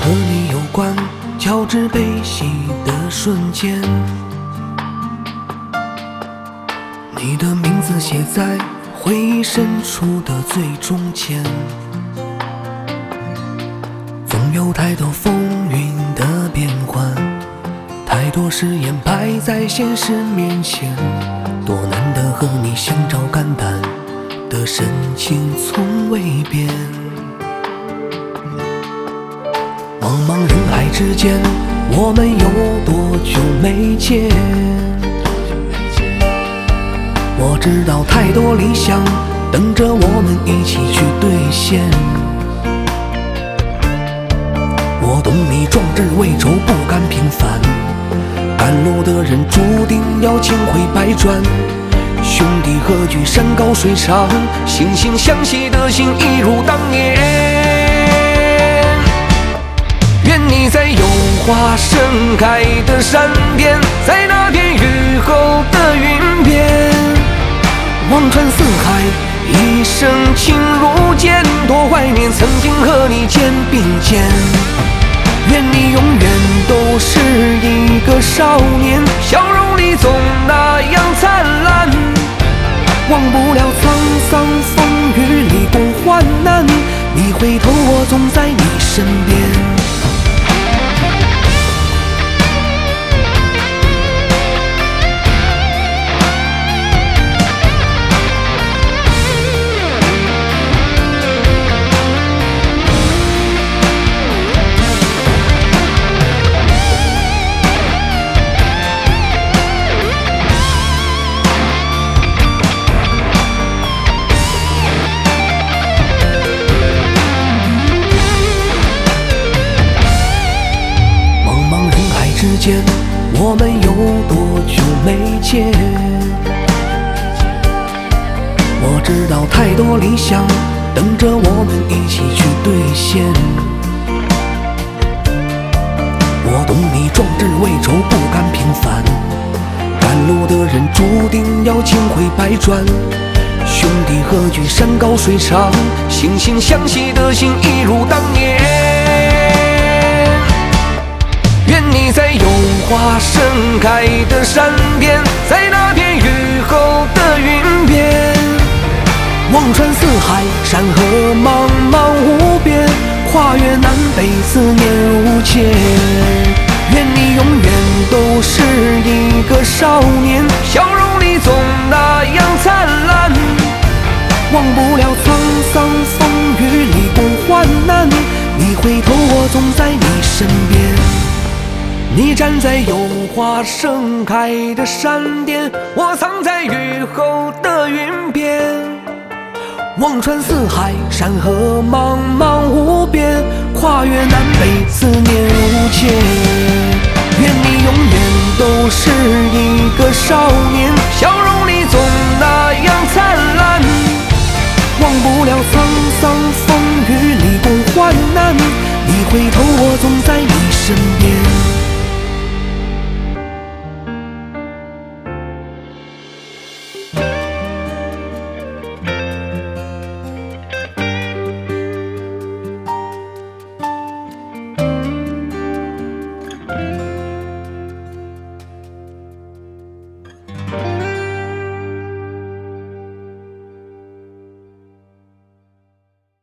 和你有关交织悲喜的瞬间，你的名字写在回忆深处的最中间。总有太多风云的变换，太多誓言摆在现实面前，多难得和你相照肝胆的深情从未变。茫茫人海之间，我们有多久没见？我知道太多理想等着我们一起去兑现。我懂你壮志未酬，不甘平凡，赶路的人注定要千回百转。兄弟何惧山高水长，惺惺相惜的心一如当年。愿你在有花盛开的山巅，在那片雨后的云边，望穿四海，一生情如剑，多怀念曾经和你肩并肩。愿你永远都是一个少年，笑容里总那样灿烂，忘不了沧桑风雨里共患难，你回头我总在你身边。我们有多久没见？我知道太多理想等着我们一起去兑现。我懂你壮志未酬，不甘平凡，赶路的人注定要千回百转。兄弟何惧山高水长，惺惺相惜的心一如当年。愿你在有花盛开的山巅，在那片雨后的云边，望穿四海，山河茫茫无边，跨越南北，思念无间。愿你永远都是一个少年，笑容里总那样灿烂，忘不了沧桑风雨里共患难，你回头我总在你身边。你站在有花盛开的山巅，我藏在雨后的云边，望穿四海，山河茫茫无边，跨越南北，思念无间。愿你永远都是一个少年，笑容里总那样灿烂，忘不了沧桑风雨里共患难，你回头我总在你身边。